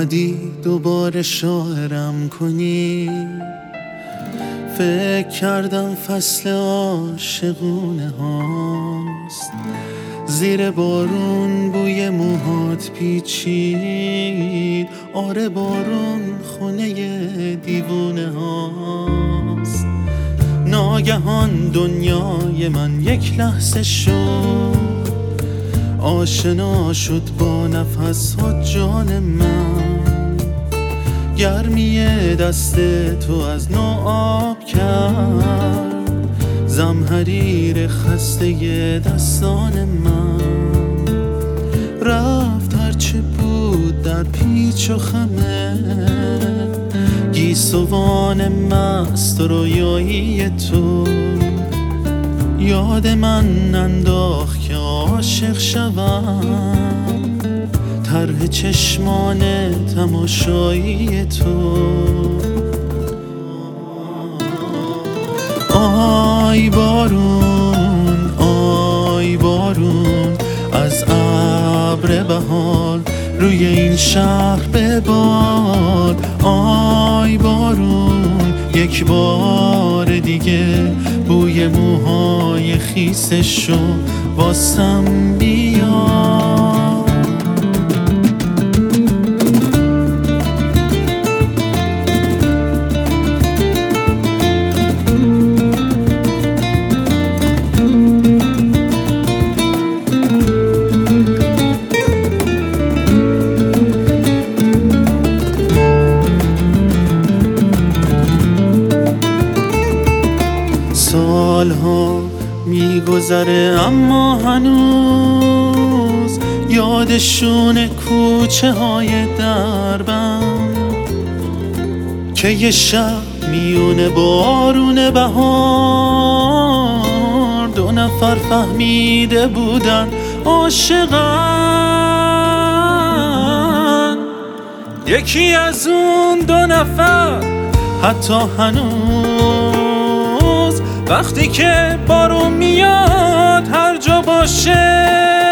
اومدی دوباره شاعرم کنی. فکر کردم فصل عاشقونه هاست، زیر بارون بوی موهات پیچید. آره بارون خونه دیوونه هاست. ناگهان دنیای من یک لحظه شد، آشنا شد با نفس ها جان من. گرمی دست تو از نو آب کرد زمحریر خسته دستان من. رفت هرچه بود در پیچ و خمه، گیسوان مست و رویایی تو. یاد من انداخت که عاشق شوم، طرح چشمان تماشایی تو. آی بارون، آی بارون، از ابر بهار روی این شهر ببار. آی بارون، یک بار دیگه بوی موهای خیسشو واسم بیار. سالها میگذره اما هنوز یادشون کوچه های دربم، که یه شب میونه بارون بهار دو نفر فهمیده بودن عاشقن. یکی از اون دو نفر حتی هنوز وقتی که بارون میاد هر جا باشه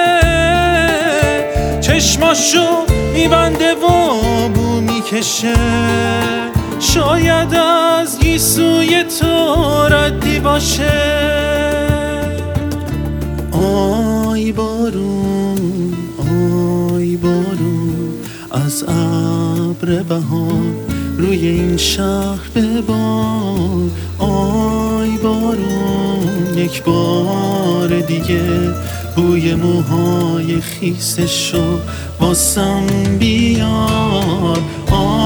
چشماشو میبنده و بو میکشه. شاید از گیسوی تو ردی باشه. آی بارون، آی بارون، از ابر بهار روی این شهر ببار. آی بارون، یک بار دیگه بوی موهای خیسشو واسم بیار.